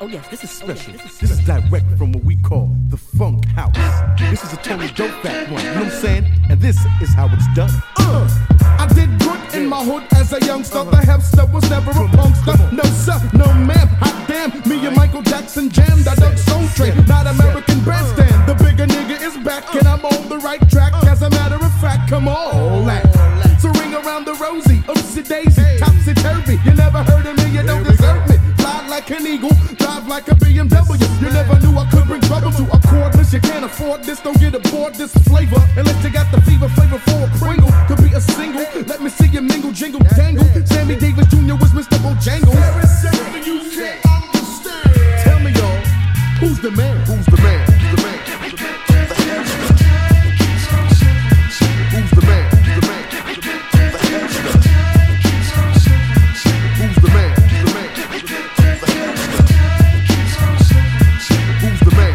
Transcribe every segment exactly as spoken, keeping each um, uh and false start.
Oh yes, this is Special. Oh, yes, this, is this is direct from what we call the Funk House. This is a Tony Dope Fat one, you know what I'm saying? And this is how it's done. Uh, I did good in my hood as a youngster. Uh-huh. The hipster was never a punkster. No sir, no ma'am. Hot damn, me and Michael Jackson jammed. I dug Soul Train, not American Bandstand. The bigger nigga is back and I'm on the right track. As a matter of fact, come on, lad. So ring around the rosy, oopsie daisy, topsy turvy. You never heard of me, you don't deserve me. Fly like an eagle, drive like a B M W. You never knew I could bring trouble to a cordless. You can't afford this, don't get aboard this flavor unless you got the fever flavor for a Pringle. Could be a single, let me see you mingle, jingle, tangle. Sammy Davis Junior was Mister Bojangles. There is something you can't understand. Tell me, y'all, who's the man? Who's the man? Who's the man? Who's the man? Who's the man? Who's the man? Who's the man? Who's the man?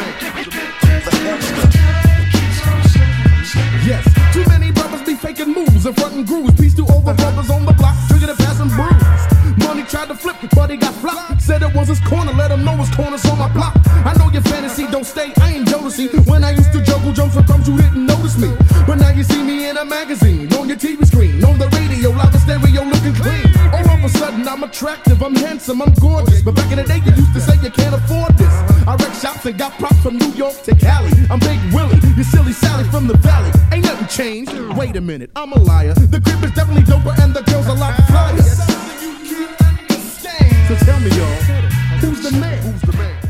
Yes, too many brothers be faking moves and frontin' grooves. Peace to all the brothers on the block, drinking and passing brews. Money tried to flip, but he got flopped. Said it was his corner, let him know his corner's on my block. I know your fantasy don't stay, I ain't Jodeci. When I used to juggle jumps for crumbs, you didn't notice me. But now you see me in a magazine, on your T V screen, on the radio, loud and stereo looking clean. All of a sudden I'm attractive, I'm handsome, I'm gorgeous. But back in the day you used to say you can't afford this. I wreck shops and got props from New York to Cali. I'm Big Willie, you silly Sally from the valley. Ain't nothing changed, wait a minute, I'm a liar. The crib is definitely doper and the girls a lot flyer. So tell me y'all, who's the man? Who's the man?